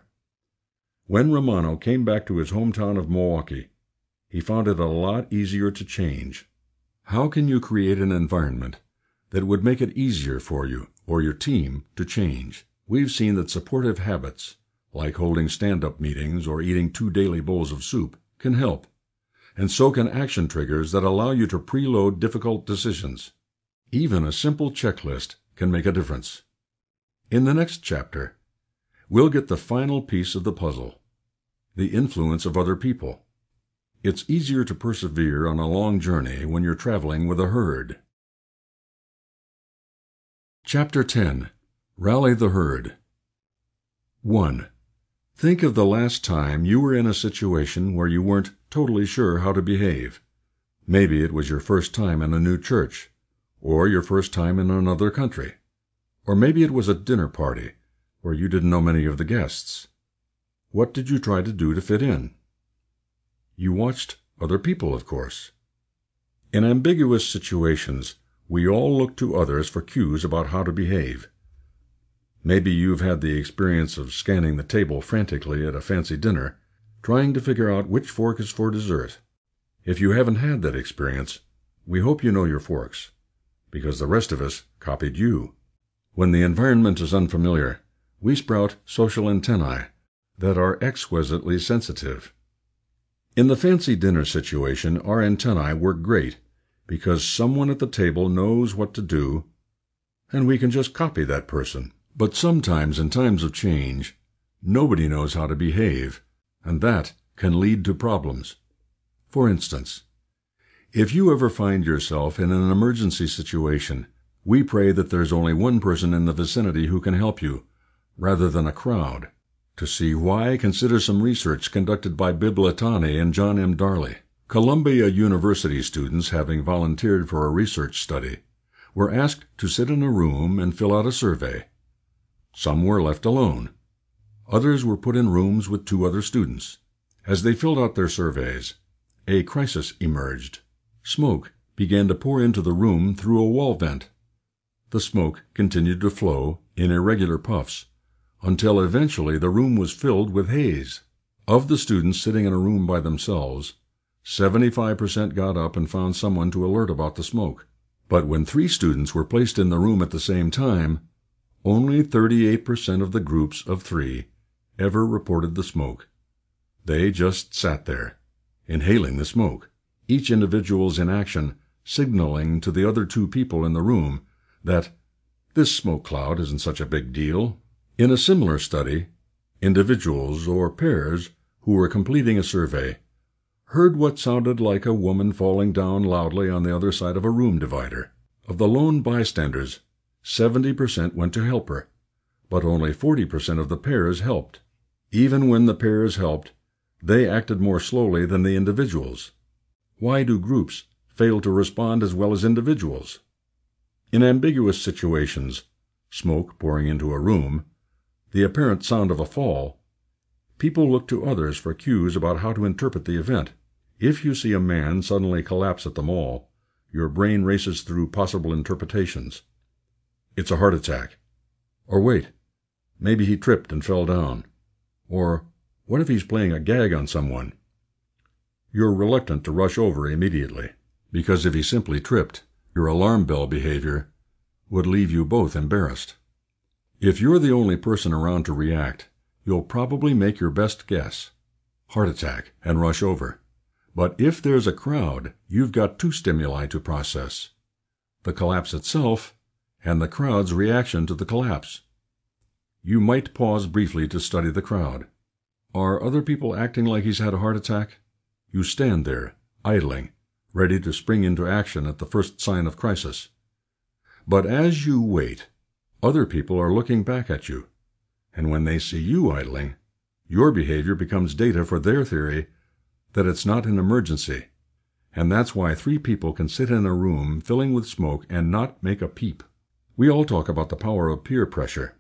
When Romano came back to his hometown of Milwaukee, he found it a lot easier to change. How can you create an environment that would make it easier for you or your team to change? We've seen that supportive habits, like holding stand-up meetings or eating two daily bowls of soup, can help, and so can action triggers that allow you to preload difficult decisions. Even a simple checklist can make a difference. In the next chapter, we'll get the final piece of the puzzle, the influence of other people. It's easier to persevere on a long journey when you're traveling with a herd. Chapter ten. Rally the Herd. one. Think of the last time you were in a situation where you weren't totally sure how to behave. Maybe it was your first time in a new church, or your first time in another country. Or maybe it was a dinner party where you didn't know many of the guests. What did you try to do to fit in? You watched other people, of course. In ambiguous situations, we all look to others for cues about how to behave. Maybe you've had the experience of scanning the table frantically at a fancy dinner, trying to figure out which fork is for dessert. If you haven't had that experience, we hope you know your forks, because the rest of us copied you. When the environment is unfamiliar, we sprout social antennae that are exquisitely sensitive. In the fancy dinner situation, our antennae work great because someone at the table knows what to do, and we can just copy that person. But sometimes in times of change, nobody knows how to behave, and that can lead to problems. For instance, if you ever find yourself in an emergency situation, we pray that there's only one person in the vicinity who can help you, rather than a crowd. To see why, consider some research conducted by Bill Latany and John M. Darley. Columbia University students, having volunteered for a research study, were asked to sit in a room and fill out a survey. Some were left alone. Others were put in rooms with two other students. As they filled out their surveys, a crisis emerged. Smoke began to pour into the room through a wall vent. The smoke continued to flow in irregular puffs until eventually the room was filled with haze. Of the students sitting in a room by themselves, seventy-five percent got up and found someone to alert about the smoke. But when three students were placed in the room at the same time, only thirty-eight percent of the groups of three ever reported the smoke. They just sat there, inhaling the smoke, each individual's inaction signaling to the other two people in the room that this smoke cloud isn't such a big deal. In a similar study, individuals or pairs who were completing a survey heard what sounded like a woman falling down loudly on the other side of a room divider. Of the lone bystanders, seventy percent went to help her, but only forty percent of the pairs helped. Even when the pairs helped, they acted more slowly than the individuals. Why do groups fail to respond as well as individuals? In ambiguous situations, smoke pouring into a room, the apparent sound of a fall, people look to others for cues about how to interpret the event. If you see a man suddenly collapse at the mall, your brain races through possible interpretations. It's a heart attack. Or wait, maybe he tripped and fell down. Or what if he's playing a gag on someone? You're reluctant to rush over immediately, because if he simply tripped, your alarm bell behavior would leave you both embarrassed. If you're the only person around to react, you'll probably make your best guess, heart attack, and rush over. But if there's a crowd, you've got two stimuli to process, the collapse itself and the crowd's reaction to the collapse. You might pause briefly to study the crowd. Are other people acting like he's had a heart attack? You stand there, idling, ready to spring into action at the first sign of crisis. But as you wait, other people are looking back at you, and when they see you idling, your behavior becomes data for their theory that it's not an emergency, and that's why three people can sit in a room filling with smoke and not make a peep. We all talk about the power of peer pressure.